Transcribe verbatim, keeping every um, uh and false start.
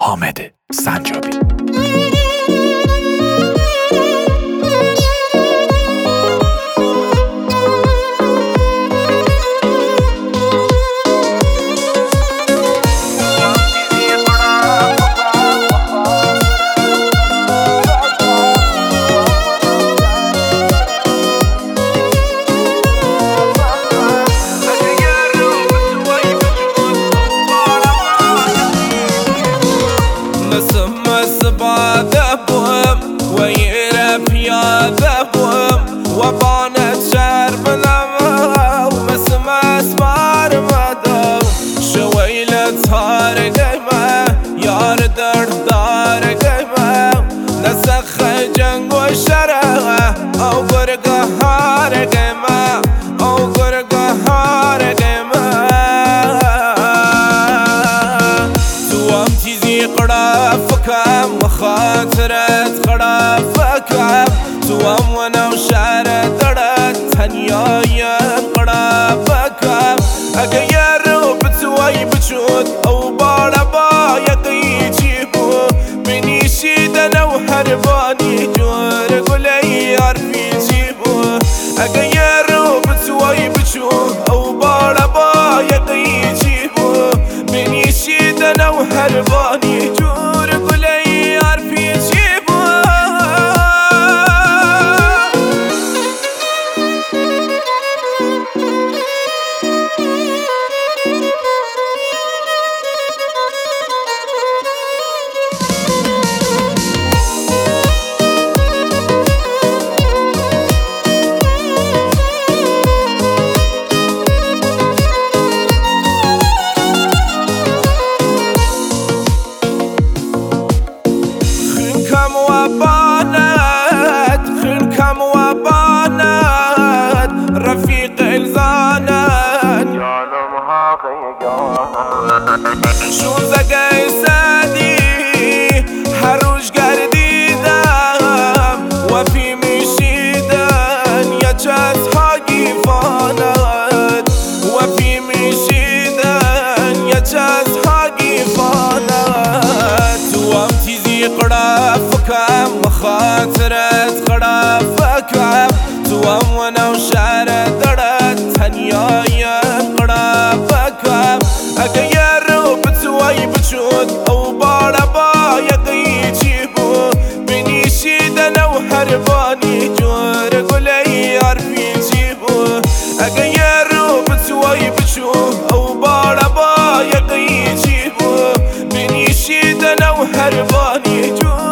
حامد سنجابی. وبانت شرب لما ومسمى اسمار مدى شويلة هار قيمة يار دردار قيمة نسخ جنگ وشرع او قرق هار قيمة او قرق هار قيمة توام تيزي قرافك مخاطرت قرافك توام وانا وشعر درت تنيايا قرابك اغير بتواي بجود او باربا يقي جيبو بني شيدنا وحرباني جور قولي عرفي جيبو اغير بتواي بجود او باربا يقي جيبو بني شيدنا وحرباني جور قولي عرفي جيبو رفيق الزانات يعلمها خيجان شو زقاي سادي حروش قرديدام وفي مشيدان يا جاز حاقي فانات وفي مشيدان يا جاز حاقي فانات وامتي زي قرافك مخاطرت قرافك توام وانا وشعر درت تنيايا قرابك اغير بتواي بجود او باربا يقي جيبو بني شيدنا وحرباني جور قولي عرفي جيبو اغير بتواي بجود او باربا يقي جيبو بني شيدنا وحرباني جور